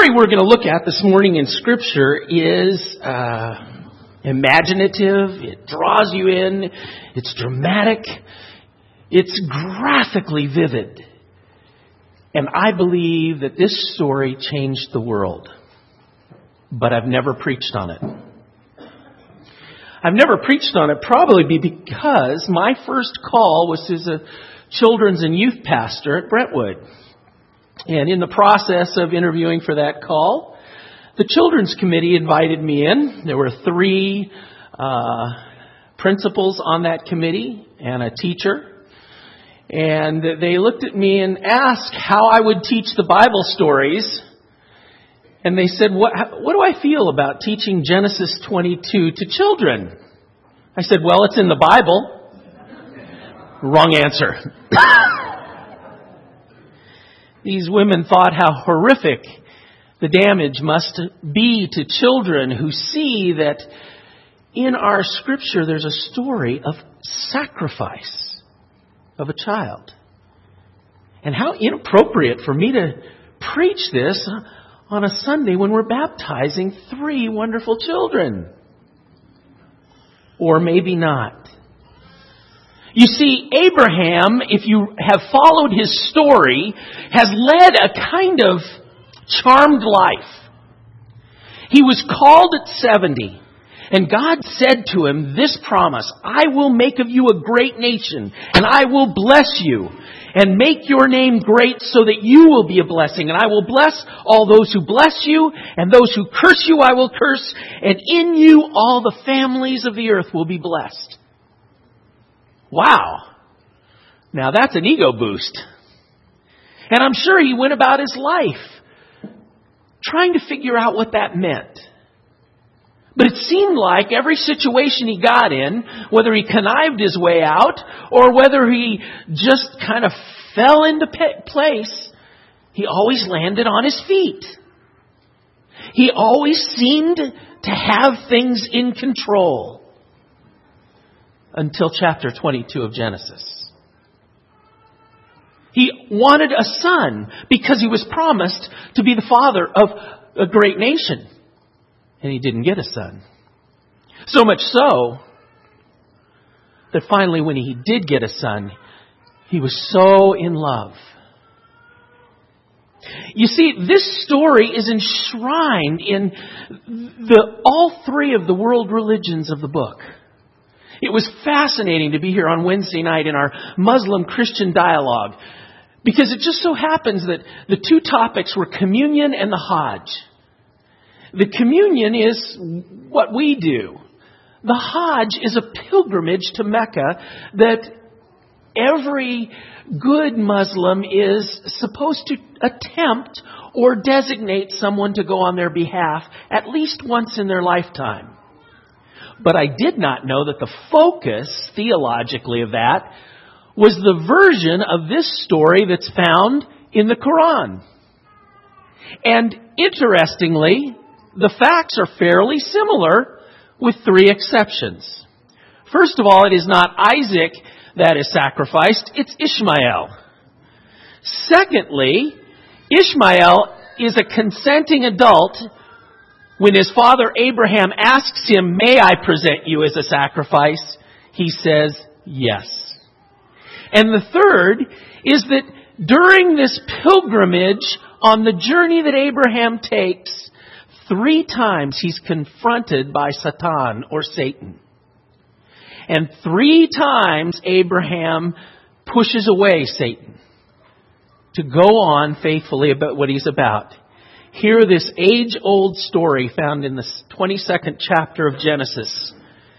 story we're going to look at this morning in Scripture is imaginative. It draws you in. It's dramatic. It's graphically vivid. And I believe that this story changed the world. But I've never preached on it. I've never preached on it probably because my first call was as a children's and youth pastor at Brentwood. And in the process of interviewing for that call, the children's committee invited me in. There were 3 principals on that committee and a teacher. And they looked at me and asked how I would teach the Bible stories. And they said, what do I feel about teaching Genesis 22 to children? I said, well, it's in the Bible. Wrong answer. These women thought how horrific the damage must be to children who see that in our Scripture there's a story of sacrifice of a child. And how inappropriate for me to preach this on a Sunday when we're baptizing 3 wonderful children. Or maybe not. You see, Abraham, if you have followed his story, has led a kind of charmed life. He was called at 70, and God said to him this promise, I will make of you a great nation, and I will bless you, and make your name great so that you will be a blessing. And I will bless all those who bless you, and those who curse you I will curse, and in you all the families of the earth will be blessed. Wow. Now that's an ego boost. And I'm sure he went about his life trying to figure out what that meant. But it seemed like every situation he got in, whether he connived his way out or whether he just kind of fell into place, he always landed on his feet. He always seemed to have things in control. Until chapter 22 of Genesis. He wanted a son because he was promised to be the father of a great nation. And he didn't get a son. So much so that finally when he did get a son, he was so in love. You see, this story is enshrined in all 3 of the world religions of the book. It was fascinating to be here on Wednesday night in our Muslim-Christian dialogue because it just so happens that the 2 topics were communion and the Hajj. The communion is what we do. The Hajj is a pilgrimage to Mecca that every good Muslim is supposed to attempt or designate someone to go on their behalf at least once in their lifetime. But I did not know that the focus, theologically, of that was the version of this story that's found in the Quran. And interestingly, the facts are fairly similar with 3 exceptions. First of all, it is not Isaac that is sacrificed, it's Ishmael. Secondly, Ishmael is a consenting adult. When his father Abraham asks him, may I present you as a sacrifice? He says, yes. And the third is that during this pilgrimage on the journey that Abraham takes, 3 times he's confronted by Satan or Satan. And 3 times Abraham pushes away Satan to go on faithfully about what he's about. Hear this age-old story found in the 22nd chapter of Genesis.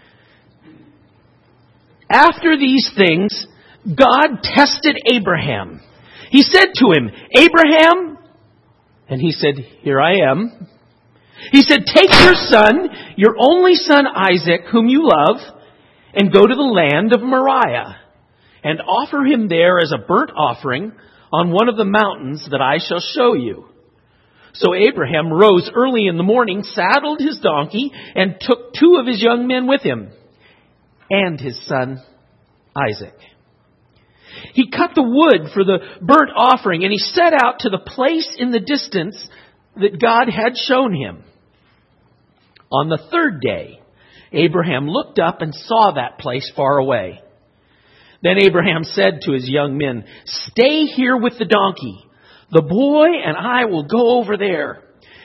After these things, God tested Abraham. He said to him, Abraham, and he said, here I am. He said, take your son, your only son Isaac, whom you love, and go to the land of Moriah, and offer him there as a burnt offering on one of the mountains that I shall show you. So Abraham rose early in the morning, saddled his donkey, and took 2 of his young men with him, and his son Isaac. He cut the wood for the burnt offering, and he set out to the place in the distance that God had shown him. On the third day, Abraham looked up and saw that place far away. Then Abraham said to his young men, "Stay here with the donkey. The boy and I will go over there.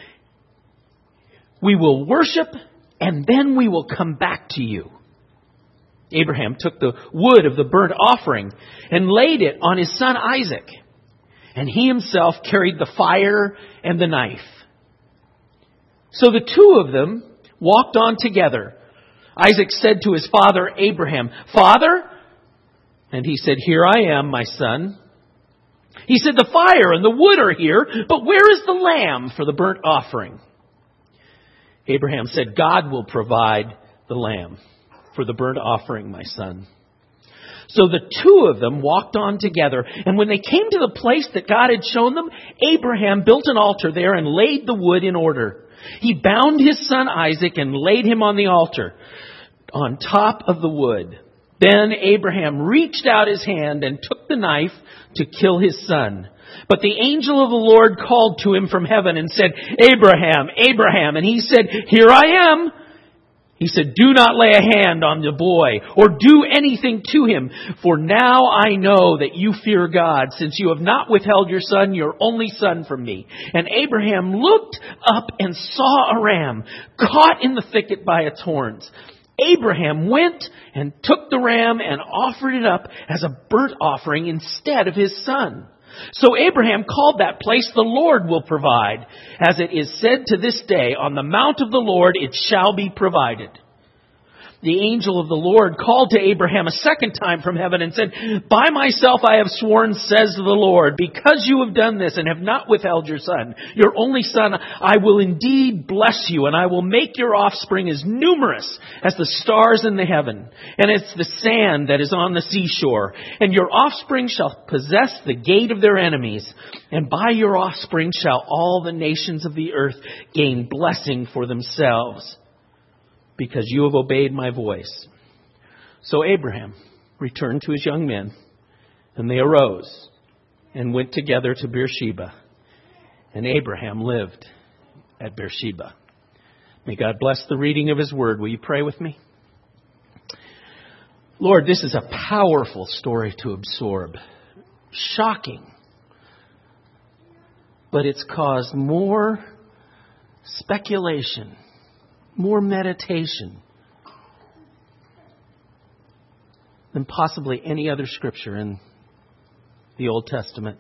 We will worship, and then we will come back to you." Abraham took the wood of the burnt offering and laid it on his son Isaac, and he himself carried the fire and the knife. So the two of them walked on together. Isaac said to his father Abraham, "Father?" And he said, "Here I am, my son." He said, "The fire and the wood are here, but where is the lamb for the burnt offering?" Abraham said, "God will provide the lamb for the burnt offering, my son." So the two of them walked on together, and when they came to the place that God had shown them, Abraham built an altar there and laid the wood in order. He bound his son Isaac and laid him on the altar on top of the wood. Then Abraham reached out his hand and took the knife to kill his son. But the angel of the Lord called to him from heaven and said, "Abraham, Abraham." And he said, "Here I am." He said, "Do not lay a hand on the boy or do anything to him, for now I know that you fear God, since you have not withheld your son, your only son, from me." And Abraham looked up and saw a ram caught in the thicket by its horns. Abraham went and took the ram and offered it up as a burnt offering instead of his son. So Abraham called that place, "The Lord will provide." As it is said to this day, "On the mount of the Lord it shall be provided." The angel of the Lord called to Abraham a second time from heaven and said, "By myself I have sworn, says the Lord, because you have done this and have not withheld your son, your only son, I will indeed bless you, and I will make your offspring as numerous as the stars in the heaven, and as the sand that is on the seashore. And your offspring shall possess the gate of their enemies, and by your offspring shall all the nations of the earth gain blessing for themselves, because you have obeyed my voice." So Abraham returned to his young men, and they arose and went together to Beersheba. And Abraham lived at Beersheba. May God bless the reading of his word. Will you pray with me? Lord, this is a powerful story to absorb. Shocking. But it's caused more speculation, more meditation than possibly any other scripture in the Old Testament.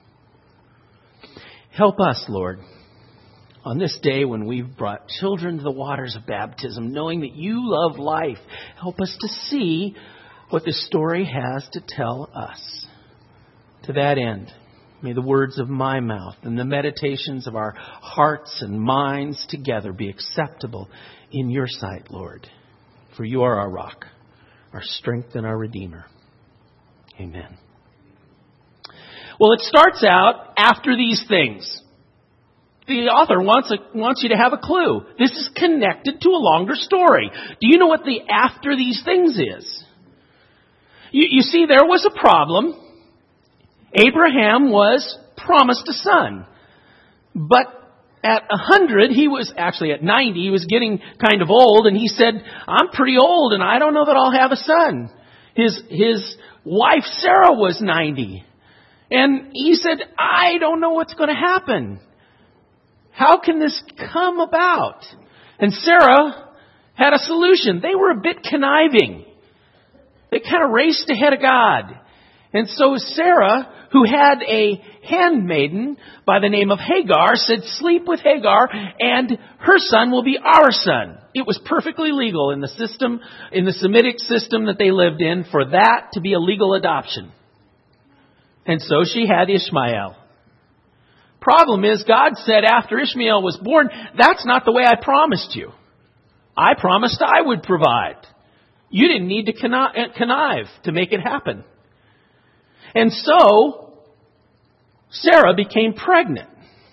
Help us, Lord, on this day when we've brought children to the waters of baptism, knowing that you love life. Help us to see what this story has to tell us. To that end, may the words of my mouth and the meditations of our hearts and minds together be acceptable in your sight, Lord. For you are our rock, our strength, and our Redeemer. Amen. Well, it starts out after these things. The author wants you to have a clue. This is connected to a longer story. Do you know what the after these things is? You see, there was a problem. Abraham was promised a son. But at 100, he was actually at 90, he was getting kind of old, and he said, "I'm pretty old and I don't know that I'll have a son." His wife Sarah was 90. And he said, "I don't know what's going to happen. How can this come about?" And Sarah had a solution. They were a bit conniving. They kind of raced ahead of God. And so Sarah, who had a handmaiden by the name of Hagar, said, "Sleep with Hagar and her son will be our son." It was perfectly legal in the system, in the Semitic system that they lived in, for that to be a legal adoption. And so she had Ishmael. Problem is, God said after Ishmael was born, "That's not the way I promised you. I promised I would provide. You didn't need to connive to make it happen." And so Sarah became pregnant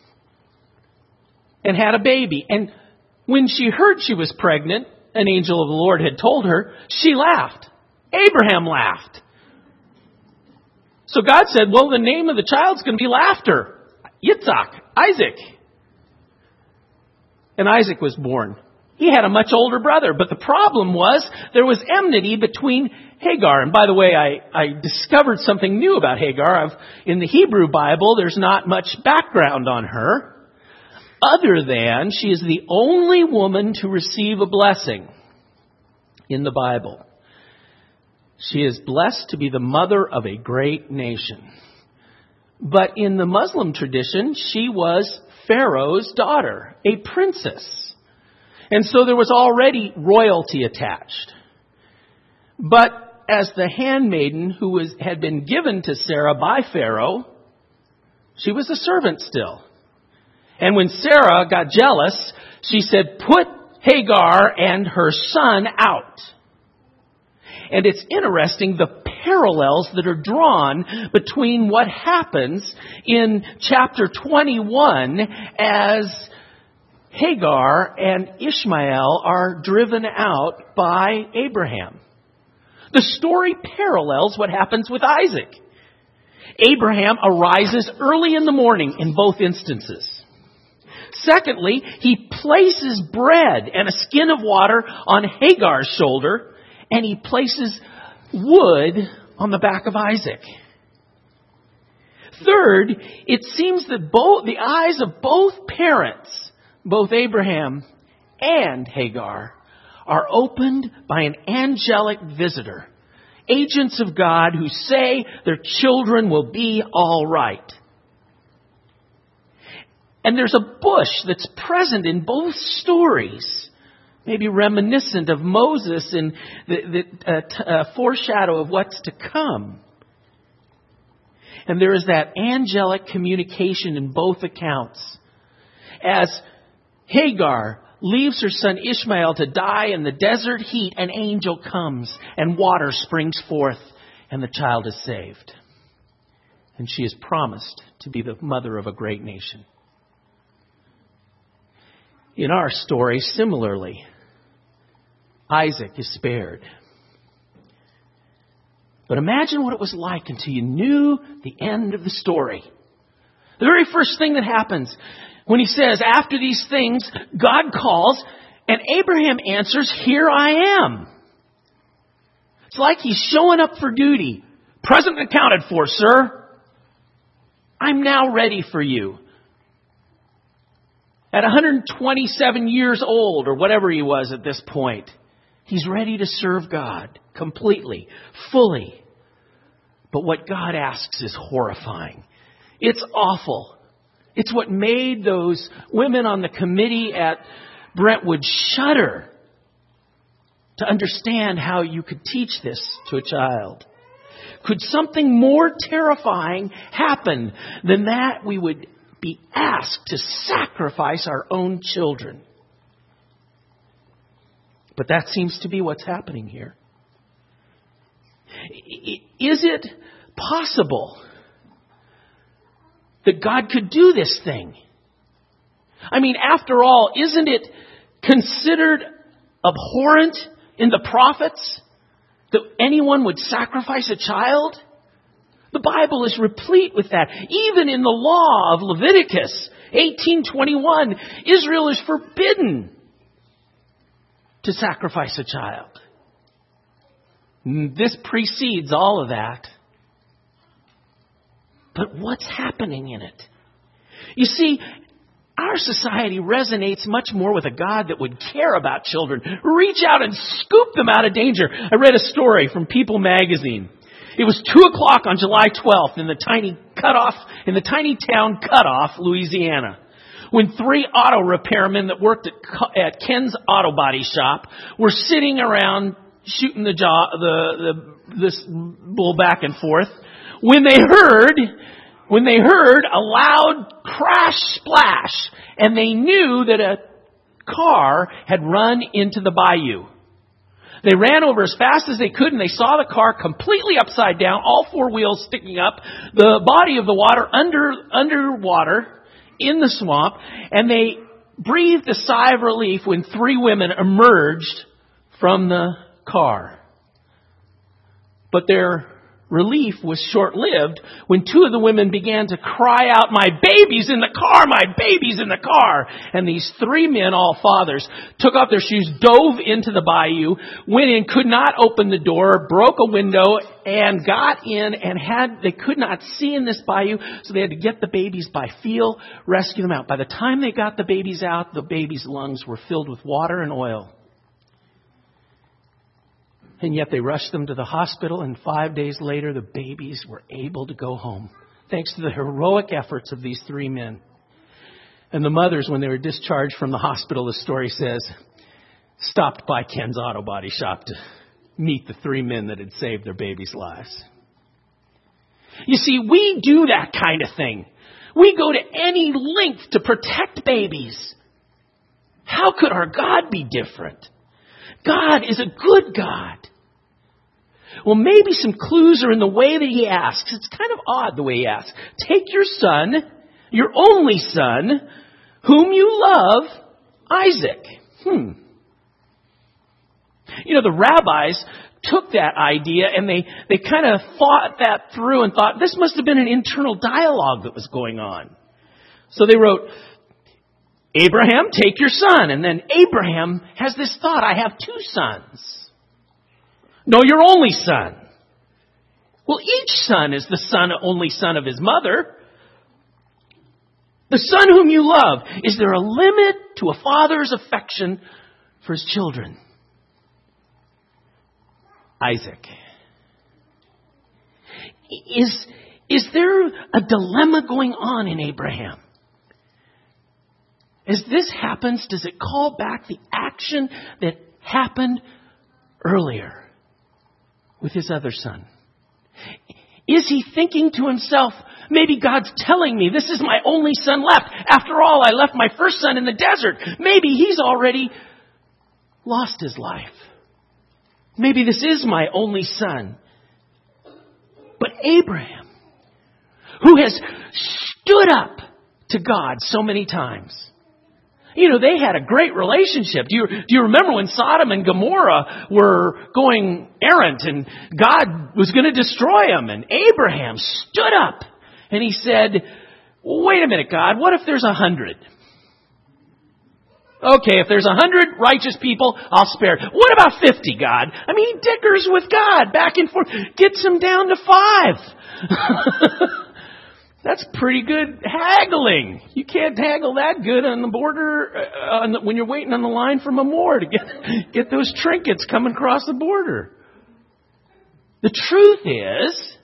and had a baby. And when she heard she was pregnant, an angel of the Lord had told her, she laughed. Abraham laughed. So God said, "Well, the name of the child's going to be Laughter. Yitzhak, Isaac." and Isaac was born. He had a much older brother, but the problem was there was enmity between Hagar. And by the way, I discovered something new about Hagar. In the Hebrew Bible, there's not much background on her, other than she is the only woman to receive a blessing in the Bible. She is blessed to be the mother of a great nation. But in the Muslim tradition, she was Pharaoh's daughter, a princess. And so there was already royalty attached. But as the handmaiden who had been given to Sarah by Pharaoh, she was a servant still. And when Sarah got jealous, she said, "Put Hagar and her son out." And it's interesting the parallels that are drawn between what happens in chapter 21 as Hagar and Ishmael are driven out by Abraham. The story parallels what happens with Isaac. Abraham arises early in the morning in both instances. Secondly, he places bread and a skin of water on Hagar's shoulder, and he places wood on the back of Isaac. Third, it seems that the eyes of both parents, both Abraham and Hagar, are opened by an angelic visitor. Agents of God who say their children will be all right. And there's a bush that's present in both stories, maybe reminiscent of Moses and the foreshadow of what's to come. And there is that angelic communication in both accounts. As Hagar leaves her son Ishmael to die in the desert heat, an angel comes and water springs forth and the child is saved. And she is promised to be the mother of a great nation. In our story, similarly, Isaac is spared. But imagine what it was like until you knew the end of the story. The very first thing that happens when he says, after these things, God calls, and Abraham answers, "Here I am." It's like he's showing up for duty. Present and accounted for, sir. I'm now ready for you. At 127 years old, or whatever he was at this point, he's ready to serve God completely, fully. But what God asks is horrifying. It's awful. It's what made those women on the committee at Brentwood shudder to understand how you could teach this to a child. Could something more terrifying happen than that we would be asked to sacrifice our own children? But that seems to be what's happening here. Is it possible that God could do this thing? I mean, after all, isn't it considered abhorrent in the prophets that anyone would sacrifice a child? The Bible is replete with that. Even in the law of Leviticus 18:21, Israel is forbidden to sacrifice a child. This precedes all of that. But what's happening in it? You see, our society resonates much more with a God that would care about children, reach out and scoop them out of danger. I read a story from People magazine. It was 2:00 on July 12th in the tiny town Cutoff, Louisiana, when 3 auto repairmen that worked at Ken's Auto Body Shop were sitting around shooting this bull back and forth when they heard a loud crash splash, and they knew that a car had run into the bayou. They ran over as fast as they could, and they saw the car completely upside down, all 4 wheels sticking up, the body of the water underwater in the swamp, and they breathed a sigh of relief when 3 women emerged from the car. But their Relief was short-lived when two of the women began to cry out, "My baby's in the car! My baby's in the car!" And these three men, all fathers, took off their shoes, dove into the bayou, went in, could not open the door, broke a window, and got in and they could not see in this bayou, so they had to get the babies by feel, rescue them out. By the time they got the babies out, the babies' lungs were filled with water and oil. And yet they rushed them to the hospital, and 5 days later, the babies were able to go home, thanks to the heroic efforts of these three men. And the mothers, when they were discharged from the hospital, the story says, stopped by Ken's Auto Body Shop to meet the three men that had saved their babies' lives. You see, we do that kind of thing. We go to any length to protect babies. How could our God be different? God is a good God. Well, maybe some clues are in the way that he asks. It's kind of odd the way he asks. Take your son, your only son, whom you love, Isaac. You know, the rabbis took that idea and they kind of thought that through and thought this must have been an internal dialogue that was going on. So they wrote, Abraham, take your son. And then Abraham has this thought, I have two sons. No, your only son. Well, each son is the only son of his mother. The son whom you love. Is there a limit to a father's affection for his children? Isaac. Is there a dilemma going on in Abraham? As this happens, does it call back the action that happened earlier with his other son? Is he thinking to himself, maybe God's telling me this is my only son left. After all, I left my first son in the desert. Maybe he's already lost his life. Maybe this is my only son. But Abraham, who has stood up to God so many times, you know, they had a great relationship. Do you remember when Sodom and Gomorrah were going errant and God was going to destroy them? And Abraham stood up and he said, wait a minute, God, what if there's 100? Okay, if there's 100 righteous people, I'll spare. What about 50, God? I mean, he dickers with God back and forth, gets him down to 5. That's pretty good haggling. You can't haggle that good on the border when you're waiting on the line from a more to get those trinkets coming across the border. The truth is,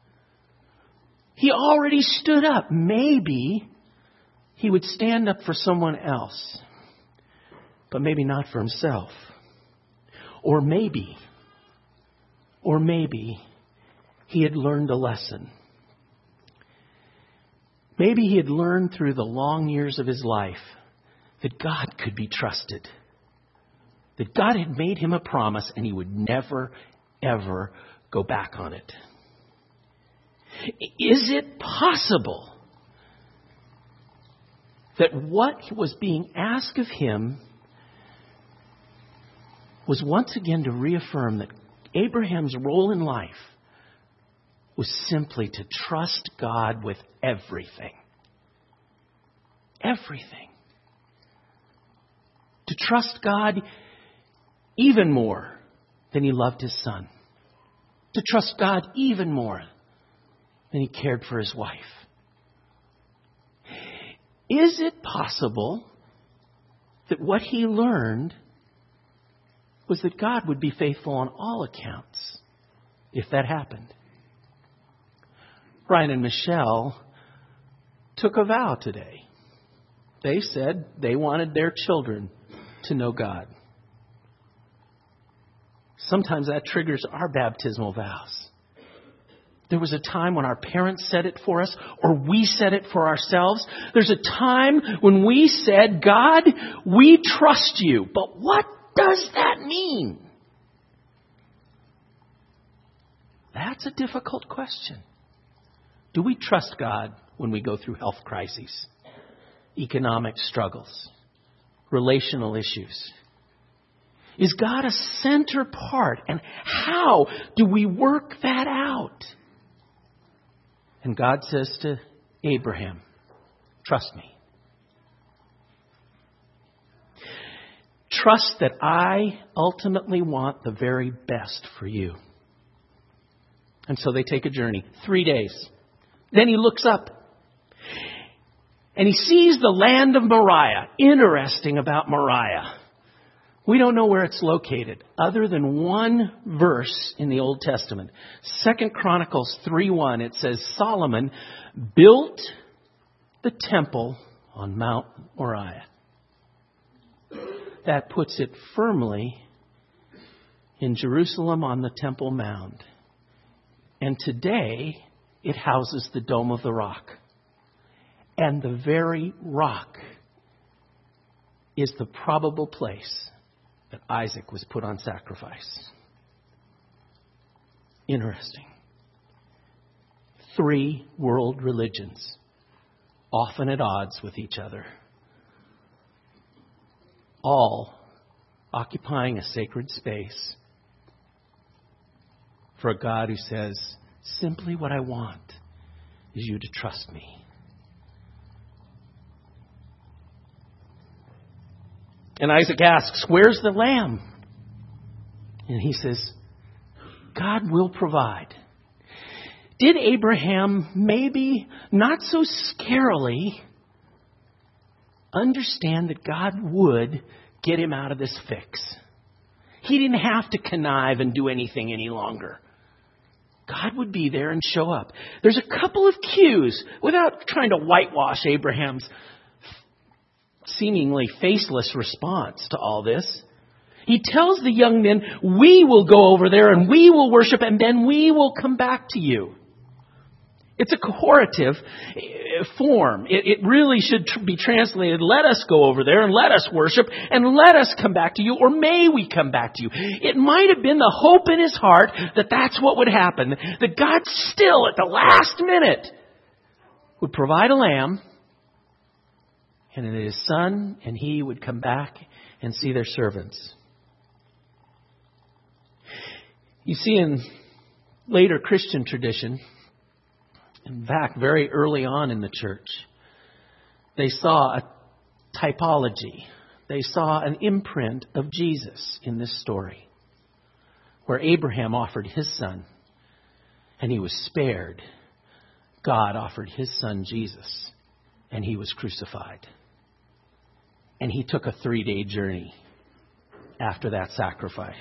he already stood up. Maybe he would stand up for someone else, but maybe not for himself. Or maybe he had learned a lesson. Maybe he had learned through the long years of his life that God could be trusted. That God had made him a promise and he would never, ever go back on it. Is it possible that what was being asked of him was once again to reaffirm that Abraham's role in life was simply to trust God with everything. Everything. To trust God even more than he loved his son. To trust God even more than he cared for his wife. Is it possible that what he learned was that God would be faithful on all accounts if that happened? Brian and Michelle took a vow today. They said they wanted their children to know God. Sometimes that triggers our baptismal vows. There was a time when our parents said it for us, or we said it for ourselves. There's a time when we said, God, we trust you. But what does that mean? That's a difficult question. Do we trust God when we go through health crises, economic struggles, relational issues? Is God a center part? And how do we work that out? And God says to Abraham, trust me. Trust that I ultimately want the very best for you. And so they take a journey, 3 days. Then he looks up and he sees the land of Moriah. Interesting about Moriah. We don't know where it's located other than one verse in the Old Testament. 2 Chronicles 3:1. It says Solomon built the temple on Mount Moriah. That puts it firmly in Jerusalem on the Temple Mount. And today it houses the Dome of the Rock. And the very rock is the probable place that Isaac was put on sacrifice. Interesting. 3 world religions, often at odds with each other, all occupying a sacred space for a God who says, simply what I want is you to trust me. And Isaac asks, where's the lamb? And he says, God will provide. Did Abraham maybe not so scarily understand that God would get him out of this fix? He didn't have to connive and do anything any longer. God would be there and show up. There's a couple of cues, without trying to whitewash Abraham's seemingly faceless response to all this. He tells the young men, we will go over there and we will worship and then we will come back to you. It's a cohortative form. It really should be translated, let us go over there and let us worship and let us come back to you, or may we come back to you. It might have been the hope in his heart that that's what would happen. That God still at the last minute would provide a lamb, and that his son and he would come back and see their servants. You see, in later Christian tradition, in fact, very early on in the church, they saw a typology. They saw an imprint of Jesus in this story, where Abraham offered his son and he was spared. God offered his son Jesus and he was crucified. And he took a 3-day journey after that sacrifice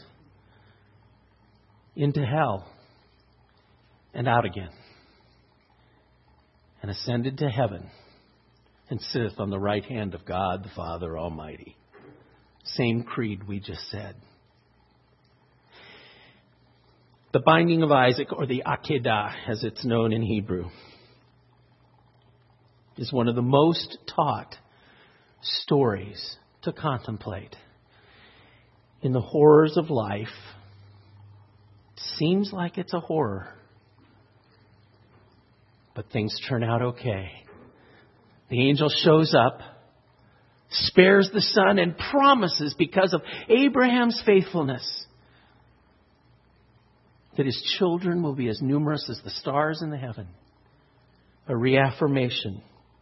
into hell and out again, and ascended to heaven and sitteth on the right hand of God the Father Almighty. Same creed we just said. The binding of Isaac, or the Akedah as it's known in Hebrew, is one of the most taught stories to contemplate in the horrors of life. Seems like it's a horror, but things turn out okay. The angel shows up, spares the son, and promises, because of Abraham's faithfulness, that his children will be as numerous as the stars in the heaven. A reaffirmation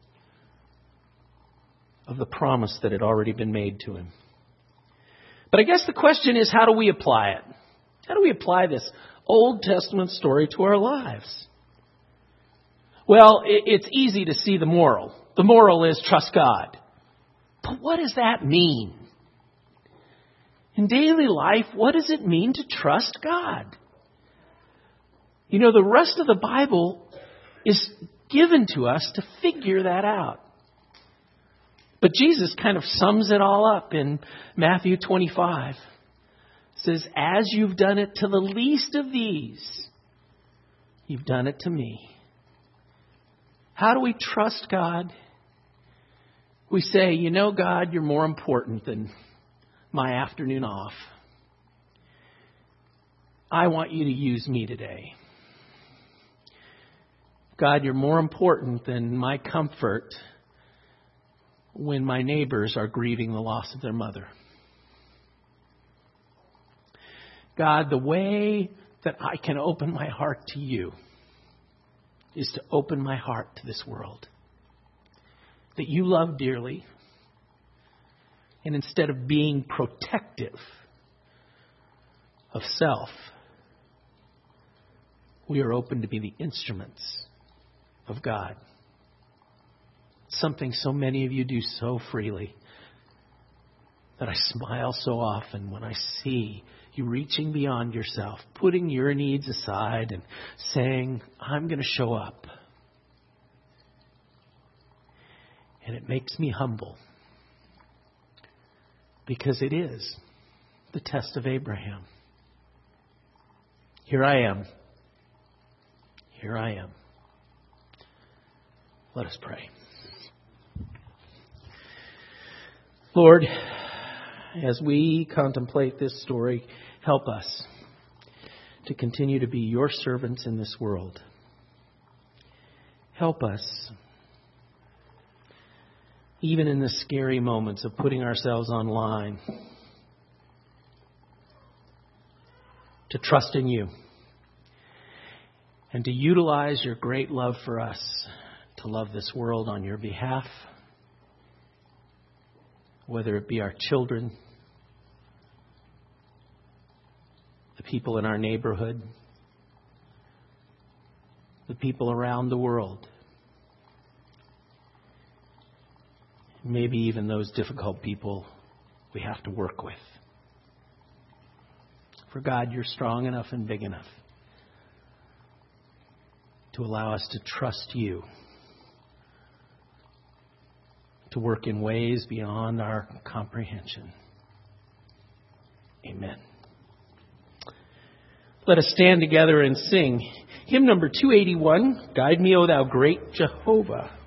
of the promise that had already been made to him. But I guess the question is, how do we apply it? How do we apply this Old Testament story to our lives? Well, it's easy to see the moral. The moral is trust God. But what does that mean? In daily life, what does it mean to trust God? You know, the rest of the Bible is given to us to figure that out. But Jesus kind of sums it all up in Matthew 25. It says, as you've done it to the least of these, you've done it to me. How do we trust God? We say, you know, God, you're more important than my afternoon off. I want you to use me today. God, you're more important than my comfort when my neighbors are grieving the loss of their mother. God, the way that I can open my heart to you is to open my heart to this world that you love dearly. And instead of being protective of self, we are open to be the instruments of God. Something so many of you do so freely that I smile so often when I see you reaching beyond yourself, putting your needs aside and saying, I'm going to show up. And it makes me humble, because it is the test of Abraham. Here I am. Here I am. Let us pray. Lord, as we contemplate this story, help us to continue to be your servants in this world. Help us, even in the scary moments of putting ourselves online, to trust in you and to utilize your great love for us to love this world on your behalf, whether it be our children, the people in our neighborhood, the people around the world, maybe even those difficult people we have to work with. For God, you're strong enough and big enough to allow us to trust you, to work in ways beyond our comprehension. Amen. Let us stand together and sing hymn number 281, Guide Me, O Thou Great Jehovah.